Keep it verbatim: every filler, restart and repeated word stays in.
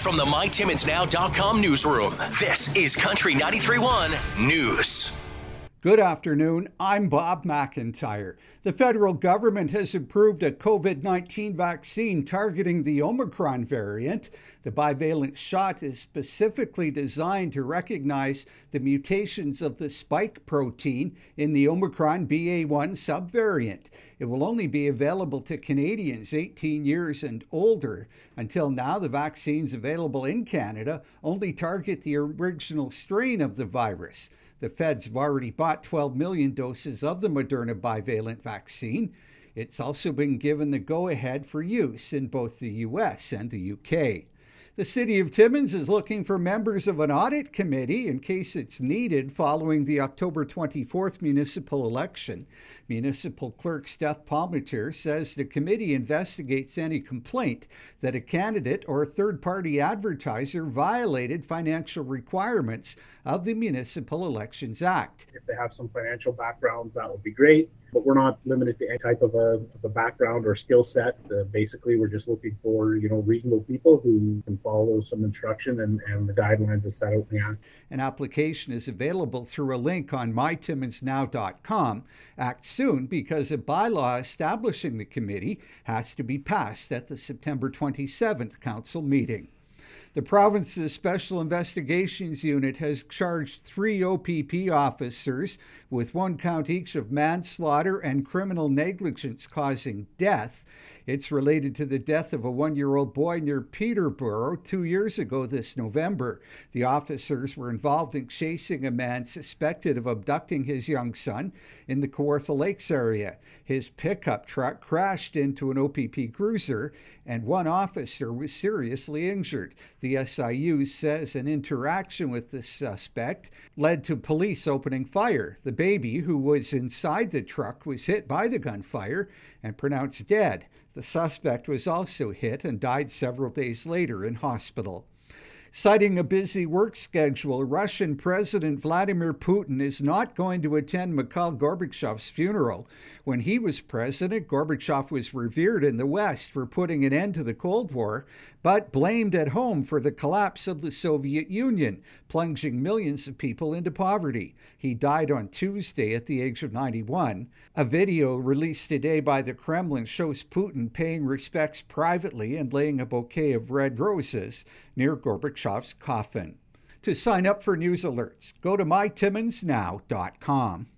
From the my timmins now dot com newsroom, this is Country ninety-three point one News. Good afternoon, I'm Bob McIntyre. The federal government has approved a COVID nineteen vaccine targeting the Omicron variant. The bivalent shot is specifically designed to recognize the mutations of the spike protein in the Omicron B A one subvariant. It will only be available to Canadians eighteen years and older. Until now, the vaccines available in Canada only target the original strain of the virus. The feds have already bought twelve million doses of the Moderna bivalent vaccine. It's also been given the go-ahead for use in both the U S and the U K. The City of Timmins is looking for members of an audit committee in case it's needed following the October twenty-fourth municipal election. Municipal Clerk Steph Palmetier says the committee investigates any complaint that a candidate or third-party advertiser violated financial requirements of the Municipal Elections Act. If they have some financial backgrounds, that would be great. But we're not limited to any type of a, of a background or skill set. Uh, basically, we're just looking for, you know, reasonable people who can follow some instruction and, and the guidelines that set out in the act. An application is available through a link on my timmins now dot com. Act soon because a bylaw establishing the committee has to be passed at the September twenty-seventh council meeting. The province's Special Investigations Unit has charged three O P P officers with one count each of manslaughter and criminal negligence causing death. It's related to the death of a one-year-old boy near Peterborough two years ago this November. The officers were involved in chasing a man suspected of abducting his young son in the Kawartha Lakes area. His pickup truck crashed into an O P P cruiser, and one officer was seriously injured. The S I U says an interaction with the suspect led to police opening fire. The baby, who was inside the truck, was hit by the gunfire and pronounced dead. The suspect was also hit and died several days later in hospital. Citing a busy work schedule, Russian President Vladimir Putin is not going to attend Mikhail Gorbachev's funeral. When he was president, Gorbachev was revered in the West for putting an end to the Cold War, but blamed at home for the collapse of the Soviet Union, plunging millions of people into poverty. He died on Tuesday at the age of ninety-one. A video released today by the Kremlin shows Putin paying respects privately and laying a bouquet of red roses near Gorbachev's coffin. To sign up for news alerts, go to my timmins now dot com.